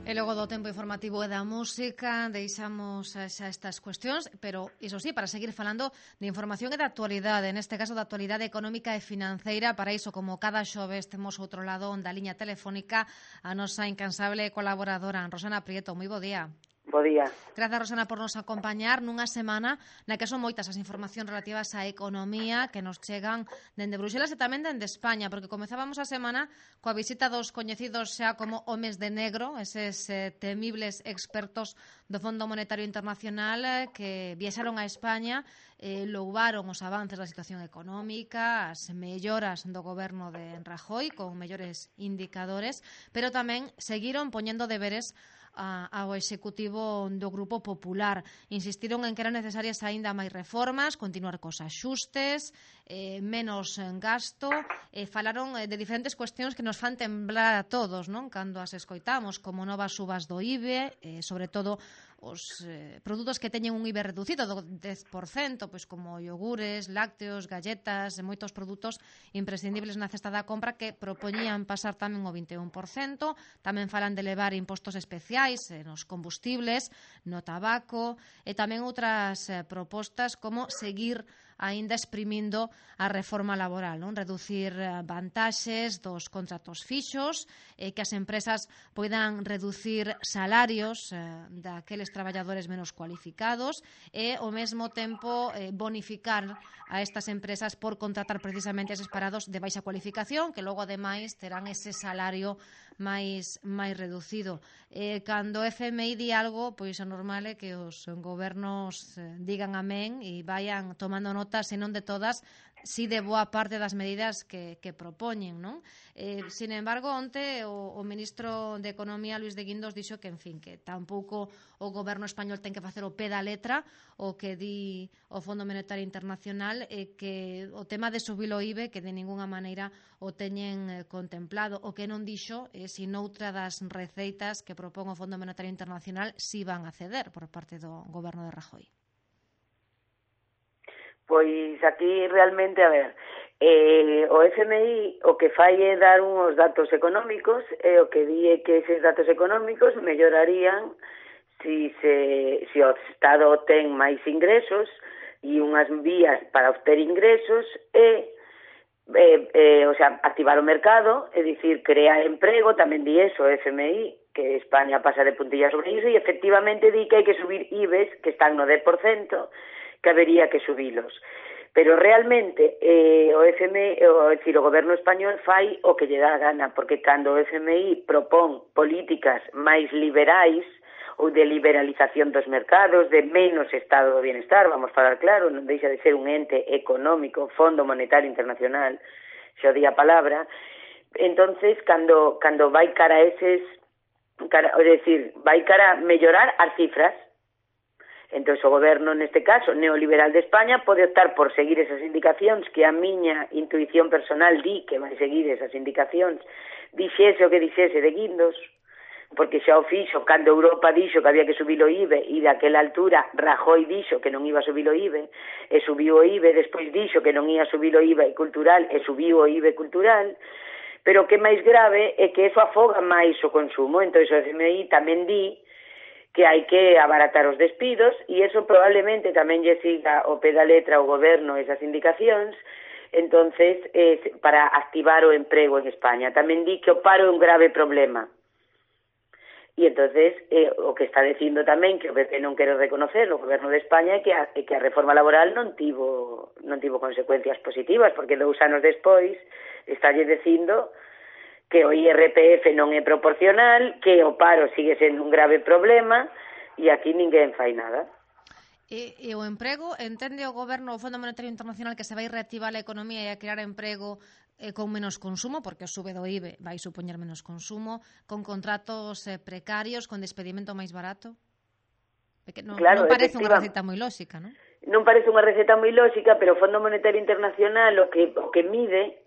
E logo do tempo informativo e da música deixamos xa estas cuestións, pero iso sí, para seguir falando de información e de actualidade, neste caso de actualidade económica e financeira. Para iso, como cada xoves, temos outro lado da liña telefónica a nosa incansable colaboradora Rosana Prieto. Moi bo día. Bo día. Grazas, Rosana, por nos acompañar nunha semana na que son moitas as informacións relativas á economía que nos chegan dende Bruxelas e tamén dende España, porque comezábamos a semana coa visita dos coñecidos xa como homes de negro, eses temibles expertos do Fondo Monetario Internacional que viaxaron a España, louvaron os avances da situación económica, as melloras do goberno de Rajoy con mellores indicadores, pero tamén seguiron poñendo deberes ao Executivo do Grupo Popular. Insistiron en que eran necesarias aínda máis reformas, continuar cos axustes, menos gasto, falaron de diferentes cuestións que nos fan temblar a todos, non? Cando as escoitamos, como novas subas do IBE, sobre todo os produtos que teñen un IBE reducido do 10%, pois como iogures, lácteos, galletas, e moitos produtos imprescindibles na cesta da compra que propoñían pasar tamén o 21%, tamén falan de levar impostos especiais nos combustibles, no tabaco, e tamén outras propostas como seguir aínda exprimindo a reforma laboral, non? Reducir vantaxes dos contratos fixos, que as empresas poidan reducir salarios daqueles traballadores menos cualificados e, ao mesmo tempo, bonificar a estas empresas por contratar precisamente eses parados de baixa cualificación, que logo, ademais, terán ese salario máis reducido. Cando o FMI di algo, pois o normal é que os gobernos digan amén e vayan tomando nota, se non de todas, si de boa parte das medidas que propoñen, non? Sin embargo, onte o ministro de Economía, Luis de Guindos, dixo que, en fin, que tampouco o goberno español ten que facer o pé da letra o que di o Fondo Monetario Internacional, e que o tema de subir o IBE que de ninguna maneira o teñen contemplado. O que non dixo se noutra das receitas que propón o Fondo Monetario Internacional si van a ceder por parte do goberno de Rajoy. Pois aquí realmente, a ver, o FMI o que fai é dar uns datos económicos, e o que di é que eses datos económicos mellorarían si o Estado ten máis ingresos e unhas vías para obter ingresos o sea, activar o mercado, é dicir, crear emprego. Tamén di eso o FMI, que España pasa de puntilla sobre iso, e efectivamente di que hai que subir IBES, que están no 10%, que habería que subilos. Pero realmente o FMI, o goberno español fai o que lle dá a gana, porque cando o FMI propón políticas máis liberais ou de liberalización dos mercados, de menos estado do bienestar, vamos falar claro, non deixa de ser un ente económico, Fondo Monetario Internacional, xa di a palabra. Entonces, cando vai cara a eses, é dicir, vai cara a mellorar as cifras. Entón, o goberno, neste caso, neoliberal de España, pode optar por seguir esas indicacións que a miña intuición personal di que vai seguir esas indicacións, dixese o que dixese de Guindos, porque xa o fixo cando Europa dixo que había que subir o IBE, e daquela altura Rajoy dixo que non iba a subir o IBE, e subiu o IBE, despois dixo que non ia subir o IVA cultural, e subiu o IBE cultural. Pero o que é máis grave é que eso afoga máis o consumo. Entón, o FMI tamén di que hai que abaratar os despidos, e eso probablemente tamén lle siga o pé da letra ao goberno esas indicacións, entonces para activar o emprego en España. Tamén di que o paro é un grave problema. E entonces o que está dicindo tamén, que o PP non quero reconocer o goberno de España, é que a reforma laboral non tivo consecuencias positivas, porque 2 anos despois estálle dicindo que o IRPF non é proporcional, que o paro sigue sendo un grave problema, e aquí ninguén fai nada. E o emprego, entende o goberno, o Fondo Monetario Internacional, que se vai reactivar a economía e a crear emprego con menos consumo, porque o sube do IBE vai supoñer menos consumo, con contratos precarios, con despedimento máis barato? Claro, non parece unha receta moi lóxica, non? Non parece unha receta moi lóxica, pero o Fondo Monetario Internacional o que mide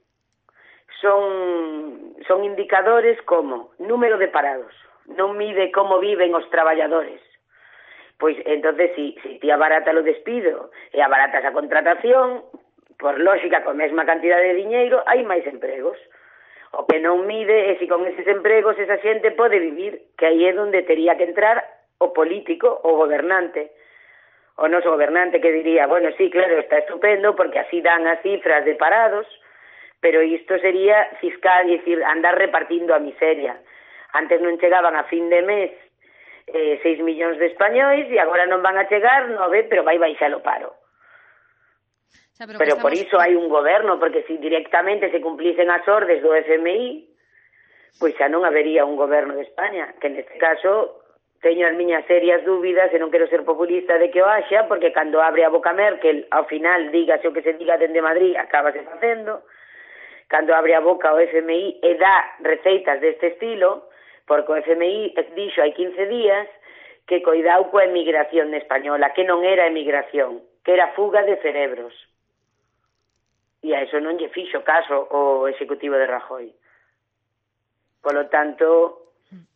son indicadores como número de parados, non mide como viven os traballadores. Pois, entonces, si ti abaratas o despido e abaratas a contratación, por lógica, con a mesma cantidad de diñeiro, hai máis empregos. O que non mide é se con eses empregos esa xente pode vivir, que aí é onde tería que entrar o político, o gobernante. O noso gobernante que diría, bueno, sí, claro, está estupendo porque así dan as cifras de parados, pero isto sería fiscal, é dicir, andar repartindo a miseria. Antes non chegaban a fin de mes 6 millóns de españois e agora non van a chegar 9, pero vai baixar o paro. O sea, pero por iso hai un goberno, porque se directamente se cumplisen as ordes do FMI, pois xa non habería un goberno de España, que neste caso teño as miñas serias dúbidas e non quero ser populista de que o haxa, porque cando abre a boca Merkel, ao final, dígase o que se diga dende Madrid, acabase facendo. Cando abre a boca o FMI e dá receitas deste estilo, porque o FMI dixo hai 15 días que coidau coa emigración española, que non era emigración, que era fuga de cerebros. E a eso non lle fixo caso o executivo de Rajoy. Polo tanto,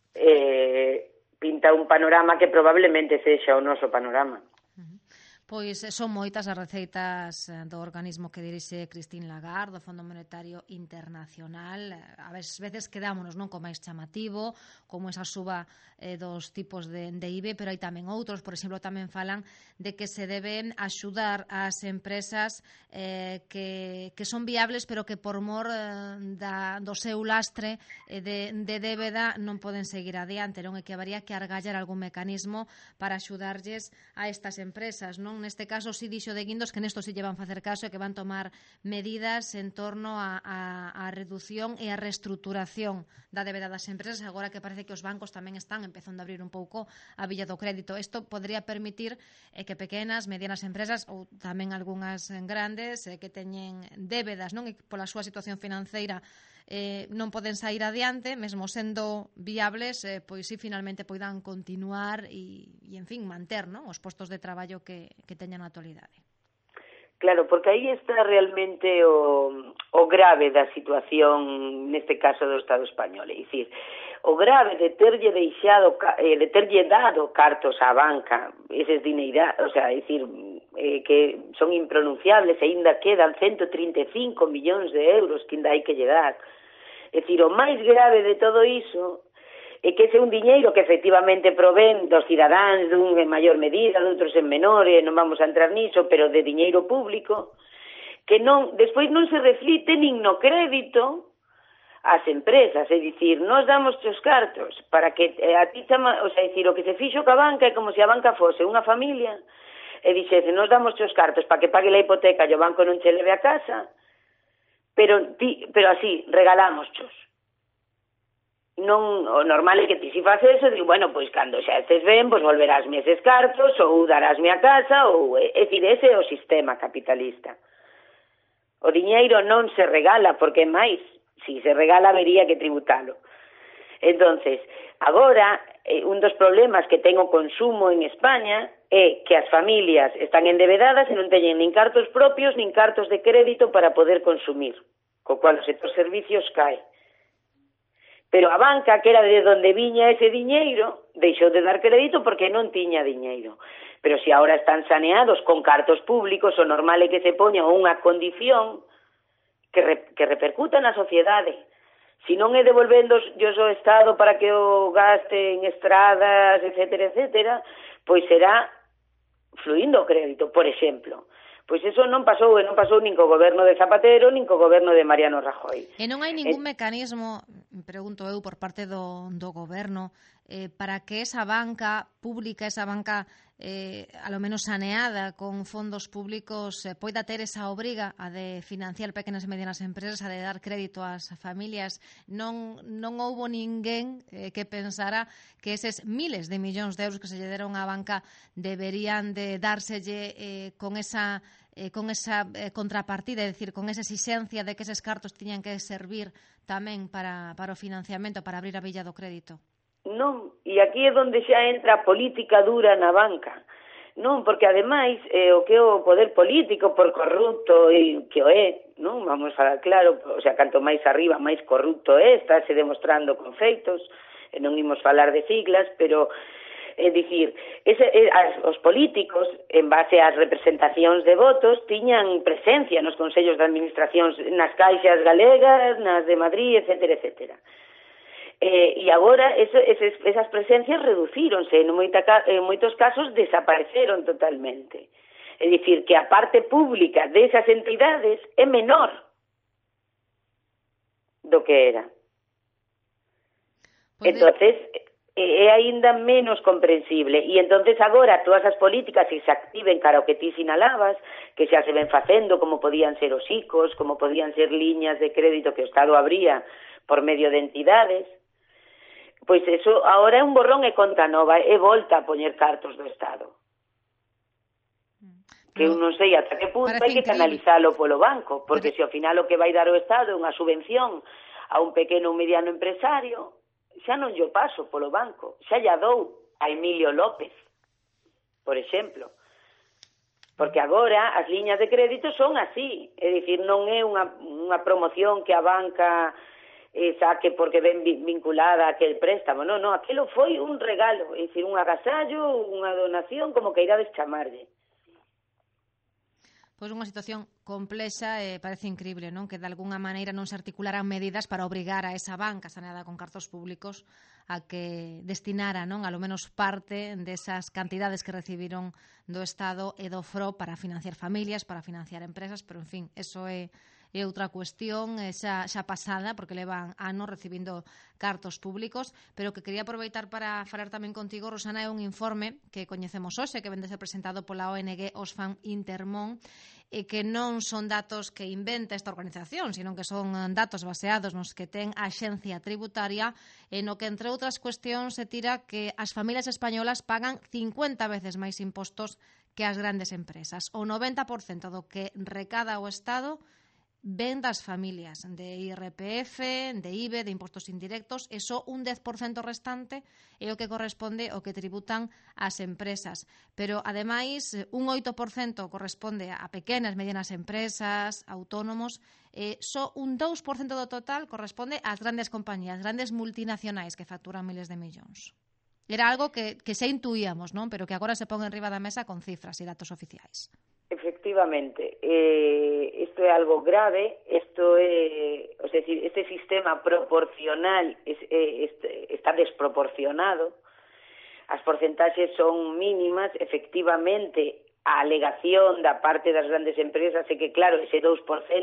pinta un panorama que probablemente sexa o noso panorama. Pois son moitas as receitas do organismo que dirixe Christine Lagarde, do Fondo Monetario Internacional. A veces quedámonos non co máis chamativo, como esa suba dos tipos de IBE, pero hai tamén outros. Por exemplo, tamén falan de que se deben axudar ás empresas que son viables, pero que por mor do seu lastre de débeda non poden seguir adiante, non? E que habería que argallar algún mecanismo para axudarlles a estas empresas, non? Neste caso, si dixo de Guindos que nesto si lle van facer caso e que van tomar medidas en torno a reducción e a reestruturación da débeda das empresas, agora que parece que os bancos tamén están empezando a abrir un pouco a villa do crédito. Isto podría permitir que pequenas, medianas empresas ou tamén algunhas grandes que teñen débedas, non? E pola súa situación financeira non poden sair adiante, mesmo sendo viables, pois si finalmente poidan continuar e en fin, manter, non? Os postos de traballo que teñan na actualidade. Claro, porque aí está realmente o grave da situación, neste caso do Estado español, é dicir, o grave de terlle dado cartos á banca, eses dineirados, o sea, é dicir, que son impronunciables, e ainda quedan 135 millóns de euros que ainda hai que lle dar. É dicir, o máis grave de todo iso é que ese é un diñeiro que efectivamente provén dos cidadáns dun en maior medida, de outros en menor, non vamos a entrar niso, pero de diñeiro público, que despois non se reflite nin no crédito ás empresas, é dicir, nós damos os cartos para que a ti chama, o sea, é dicir, o que se fixo ca banca é como se a banca fose unha familia, e dixese, nós damos os cartos para que pague a hipoteca e o banco non che leve a casa, pero así, regalámoschos. Non, o normal é que ti si faces eso, digo, bueno, pois cando xa estes ben, pois volverásme eses cartos, ou darásme a casa, ou, é dicir, ese é o sistema capitalista. O diñeiro non se regala, porque máis, si se regala, habería que tributalo. Entonces, agora, un dos problemas que ten o consumo en España é que as familias están endebedadas e non teñen nin cartos propios, nin cartos de crédito para poder consumir, co cual o sector servicios cae. Pero a banca, que era de onde viña ese diñeiro, deixou de dar crédito porque non tiña diñeiro. Pero se agora están saneados con cartos públicos, o normal é que se poña unha condición que repercuta na sociedade. Se non é devolvendo ao Estado para que o gaste en estradas, etcétera, etcétera, pois será fluindo o crédito, por exemplo. Pois eso non pasou nin co goberno de Zapatero, nin co goberno de Mariano Rajoy. E non hai ningún mecanismo, pregunto eu, por parte do goberno, para que esa banca pública, esa banca a lo menos saneada con fondos públicos, poida ter esa obriga a de financiar pequenas e medianas empresas, a de dar crédito ás familias. Non houbo ninguén que pensara que eses miles de millóns de euros que se lle deron á banca deberían de dárselle con esa contrapartida, é dicir, con esa exixencia de que eses cartos tiñan que servir tamén para o financiamento, para abrir a villa do crédito. Non, e aquí é onde xa entra a política dura na banca. Non, porque ademais o que é o poder político por corrupto e que o é, non? Vamos a falar claro, o sea, canto máis arriba, máis corrupto é, estáse demostrando con feitos, e non imos falar de siglas, pero É dicir, os políticos, en base ás representacións de votos, tiñan presencia nos consellos de administracións nas caixas galegas, nas de Madrid, etcétera, etcétera. E agora esas presencias reducíronse, en moitos casos desapareceron totalmente. É dicir, que a parte pública desas entidades é menor do que era. Entonces, é aínda menos comprensible. E entonces agora todas as políticas que se activen cara ao que ti sinalabas, que xa se ven facendo, como podían ser os ICOs, como podían ser liñas de crédito que o Estado abría por medio de entidades, pois eso agora é un borrón e conta nova, é volta a poñer cartos do Estado. Que eu non sei ata que punto hai que canalizalo polo banco, porque se ao final o que vai dar o Estado é unha subvención a un pequeno ou mediano empresario, xa non lle paso polo banco, xa lle dou a Emilio López, por exemplo. Porque agora as liñas de crédito son así, é dicir, non é unha promoción que a banca saque porque ven vinculada a aquel préstamo, non, aquilo foi un regalo, é dicir, un agasallo, unha donación, como que irades chamarlle. Pois unha situación complexa e parece incrible, non? Que de algunha maneira non se articularan medidas para obrigar a esa banca saneada con cartos públicos a que destinara, non, a lo menos parte desas cantidades que recibiron do Estado e do FRO para financiar familias, para financiar empresas, pero en fin, eso é outra cuestión xa pasada, porque levan anos recibindo cartos públicos, pero que quería aproveitar para falar tamén contigo, Rosana, é un informe que coñecemos hoxe, que vende ser presentado pola ONG Oxfam Intermón, e que non son datos que inventa esta organización, sino que son datos baseados nos que ten a Axencia Tributaria, e no que, entre outras cuestións, se tira que as familias españolas pagan 50 veces máis impostos que as grandes empresas. O 90% do que recada o Estado ven das familias, de IRPF, de IBE, de impostos indirectos, e só un 10% restante é o que corresponde ao que tributan as empresas. Pero, ademais, un 8% corresponde a pequenas, medianas empresas, autónomos, e só un 2% do total corresponde ás grandes compañías, grandes multinacionais que facturan miles de millóns. Era algo que xa intuíamos, non? Pero que agora se pon en riba da mesa con cifras e datos oficiais. Efectivamente, isto é algo grave, este sistema proporcional está desproporcionado, as porcentaxes son mínimas, efectivamente, a alegación da parte das grandes empresas é que, claro, ese 2%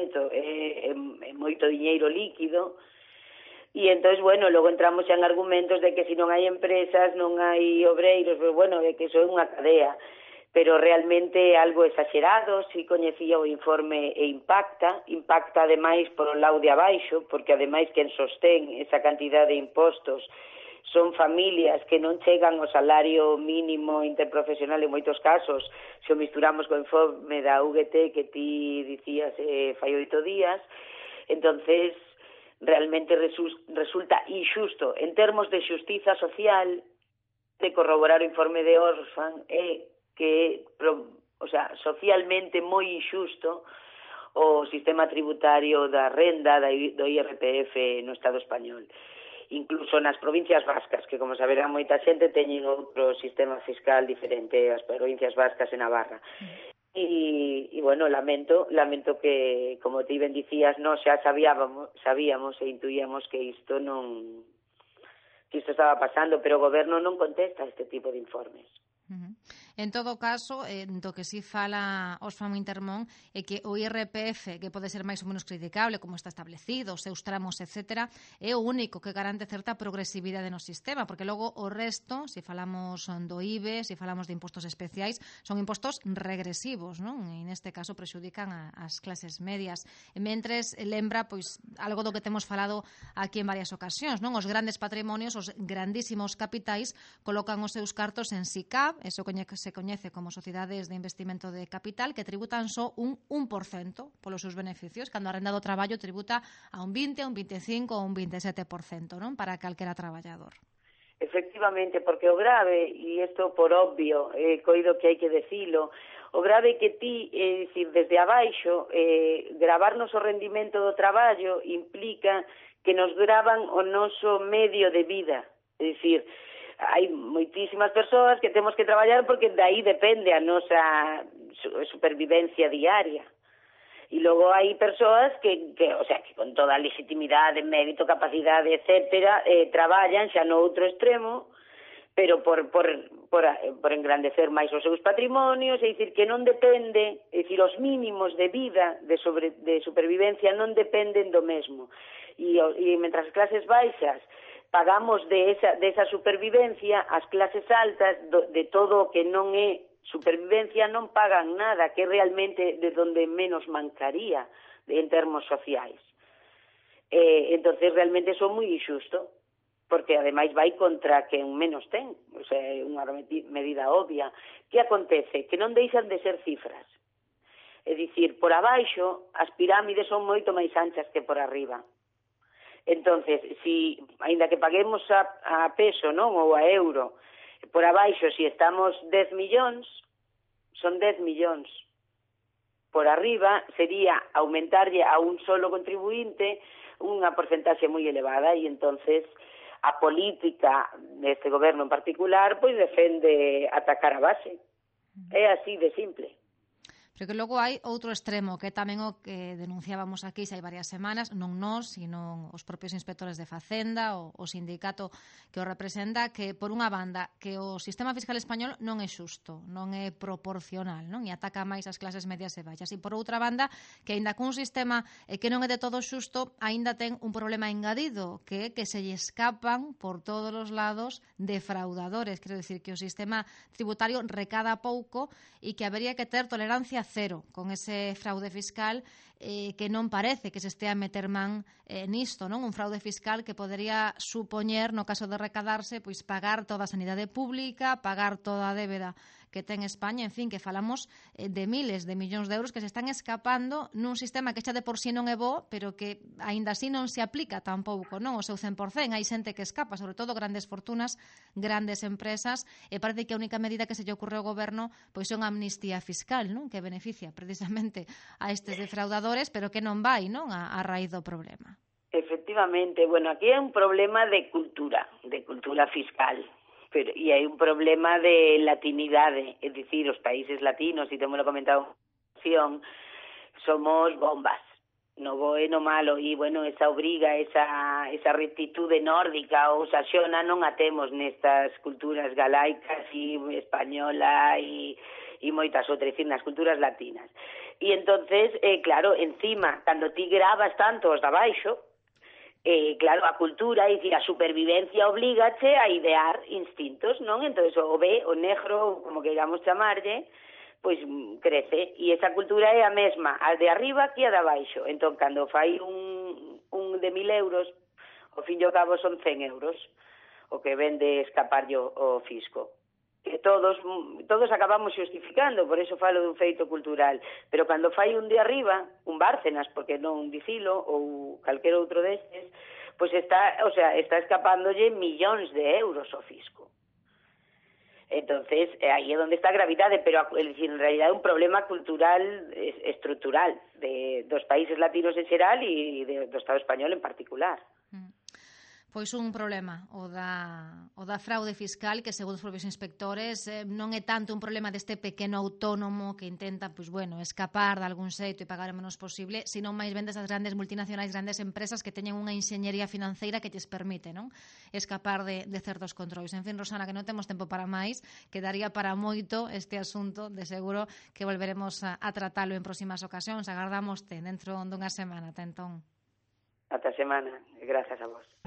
é moito diñeiro líquido, e entón, bueno, logo entramos xa en argumentos de que se non hai empresas, non hai obreiros, pero, bueno, é que iso é unha cadea, pero realmente é algo exagerado. Si coñecía o informe e impacta ademais por o lado de abaixo, porque ademais quen sostén esa cantidad de impostos son familias que non chegan ao salario mínimo interprofesional en moitos casos, se o misturamos co informe da UGT que ti dicías fai 8 días, entonces realmente resulta injusto en termos de xustiza social, de corroborar o informe de Oxfam, que socialmente moi injusto o sistema tributario da renda do IRPF no Estado español. Incluso nas provincias vascas, que como saberán moita xente teñen outro sistema fiscal diferente, as provincias vascas e Navarra. E bueno, lamento que, como ti ben dicías, nós xa sabíamos e intuíamos que isto estaba pasando, pero o goberno non contesta este tipo de informes. En todo caso, do que si fala Oxfam Intermón é que o IRPF, que pode ser máis ou menos criticable, como está establecido, os seus tramos, etc., é o único que garante certa progresividade no sistema, porque logo o resto, se falamos do IBE, se falamos de impostos especiais, son impostos regresivos, non? E neste caso prexudican as clases medias. E mentres lembra, pois, algo do que temos falado aquí en varias ocasións, non? Os grandes patrimonios, os grandísimos capitais, colocan os seus cartos en SICAV, eso se coñece como sociedades de investimento de capital, que tributan só un 1% polos seus beneficios, cando a renda do traballo tributa a un 20, a un 25 ou un 27%, non? Para calquera traballador. Efectivamente, porque o grave, e isto por obvio, coido que hai que decilo, o grave é que ti, dicir, desde abaixo, gravarnos o rendimento do traballo implica que nos gravan o noso medio de vida, é dicir, hai moitísimas persoas que temos que traballar porque dai depende a nosa supervivencia diaria. E logo hai persoas que con toda a legitimidade, mérito, capacidade, etcétera, traballan xa no outro extremo, pero por engrandecer máis os seus patrimonios, é dicir, que non depende, é dicir, os mínimos de vida, de supervivencia, non dependen do mesmo. E mentras as clases baixas pagamos de esa supervivencia, as clases altas, de todo o que non é supervivencia, non pagan nada, que é realmente de donde menos mancaría en termos sociais. Entonces realmente son moi injusto, porque ademais vai contra quen menos ten, o sea, é unha medida obvia. Que acontece? Que non deixan de ser cifras. É dicir, por abaixo as pirámides son moito máis anchas que por arriba. Entonces, si aínda que paguemos a peso, non, ou a euro, por abaixo, si estamos 10 millóns, son 10 millóns. Por arriba sería aumentarlle a un solo contribuinte unha porcentaxe moi elevada e entonces a política deste goberno en particular pois defende atacar a base. É así de simple. Pero que logo hai outro extremo, que tamén o que denunciábamos aquí xa hai varias semanas, non nós, sino os propios inspectores de Facenda, o sindicato que o representa, que por unha banda, que o sistema fiscal español non é xusto, non é proporcional, non? E ataca máis as clases medias e baixas. E por outra banda, que aínda cun sistema que non é de todo xusto, aínda ten un problema engadido, que é que se lle escapan por todos os lados defraudadores. Quero dicir que o sistema tributario recada pouco e que habería que ter tolerancia cero con ese fraude fiscal que non parece que se estea a meter man nisto, non? Un fraude fiscal que podería supoñer, no caso de recadarse, pois pagar toda a sanidade pública, pagar toda a débeda que ten España, en fin, que falamos de miles de millóns de euros que se están escapando nun sistema que xa de por sí non é bo, pero que aínda así non se aplica tampouco, non? O seu 100%, hai xente que escapa, sobre todo grandes fortunas, grandes empresas, e parece que a única medida que se lle ocorre ao goberno pois é unha amnistía fiscal, non? Que beneficia precisamente a estes defraudadores, pero que non vai, non, a raíz do problema. Efectivamente, bueno, aquí hai un problema de cultura fiscal. E hai un problema de latinidade, é dicir, os países latinos, e temos comentado, somos bombas, no bo e no malo, e, bueno, esa obriga, esa rectitude nórdica ou saxona non a temos nestas culturas galaicas e española e moitas outras, dicir, nas culturas latinas. E entonces, claro, encima, cando ti gravas tanto os de abaixo, claro, a cultura, é dicir, a supervivencia obligache a idear instintos, non? Entón, o negro, como queiramos chamarlle, pois crece, e esa cultura é a mesma, a de arriba que a de abaixo. Entón, cando fai un de 1.000 euros, ao fin e ao cabo son 100 euros, o que ven de escaparlle o fisco. Que todos acabamos xustificando, por eso falo dun feito cultural, pero cando fai un de arriba, un Bárcenas, porque non dicilo, ou calquer outro destes, pois está escapándolle millóns de euros ao fisco. Entonces, aí é onde está a gravidade, pero en realidad é un problema cultural estrutural dos países latinos en xeral e do Estado español en particular. Pois un problema, o da fraude fiscal, que segundo os propios inspectores non é tanto un problema deste pequeno autónomo que intenta, pois bueno, escapar de algún xeito e pagar o menos posible, sino máis ben desas grandes multinacionais, grandes empresas que teñen unha enxeñería financeira que lles permite, non? Escapar de certos controis. En fin, Rosana, que non temos tempo para máis, quedaría para moito este asunto, de seguro que volveremos a tratalo en próximas ocasións. Agardámoste dentro dunha semana, entón. Ata semana, e grazas a vos.